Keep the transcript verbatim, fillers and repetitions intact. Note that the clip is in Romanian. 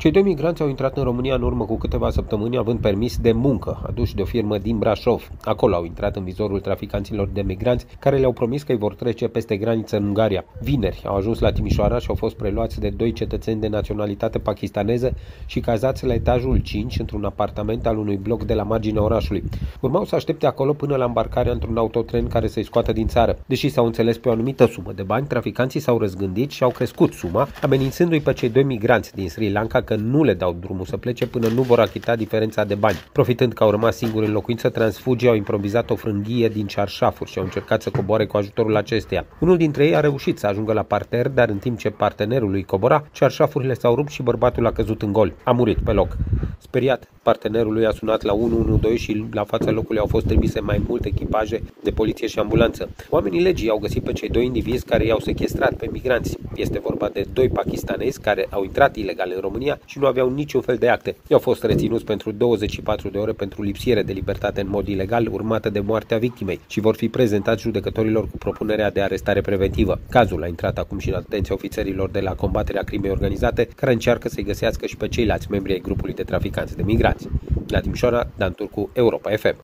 Cei doi migranți au intrat în România în urmă cu câteva săptămâni având permis de muncă, aduși de o firmă din Brașov. Acolo au intrat în vizorul traficanților de migranți, care le-au promis că îi vor trece peste graniță în Ungaria. Vineri au ajuns la Timișoara și au fost preluați de doi cetățeni de naționalitate pakistaneză și cazați la etajul cinci într-un apartament al unui bloc de la marginea orașului. Urmau să aștepte acolo până la îmbarcarea într-un autotren care să-i scoată din țară. Deși s-au înțeles pe o anumită sumă de bani, traficanții s-au răzgândit și au crescut suma, amenințându-i pe cei doi migranți din Sri Lanka că nu le dau drumul să plece până nu vor achita diferența de bani. Profitând că au rămas singuri în locuință, transfugii au improvizat o frânghie din cearșafuri și au încercat să coboare cu ajutorul acesteia. Unul dintre ei a reușit să ajungă la parter, dar în timp ce partenerul lui cobora, cearșafurile s-au rupt și bărbatul a căzut în gol. A murit pe loc. Speriat, partenerul lui a sunat la unu unu doi și la fața locului au fost trimise mai multe echipaje de poliție și ambulanță. Oamenii legii au găsit pe cei doi indivizi care i-au sechestrat pe migranți. Este vorba de doi pakistanezi care au intrat ilegal în România și nu aveau niciun fel de acte. I-au fost reținuți pentru douăzeci și patru de ore pentru lipsire de libertate în mod ilegal, urmată de moartea victimei, și vor fi prezentați judecătorilor cu propunerea de arestare preventivă. Cazul a intrat acum și în atenția ofițerilor de la combaterea crimei organizate, care încearcă să-i găsească și pe ceilalți membri ai grupului de traficanți de migranți. La Timișoara, Dan Turcu, Europa F M.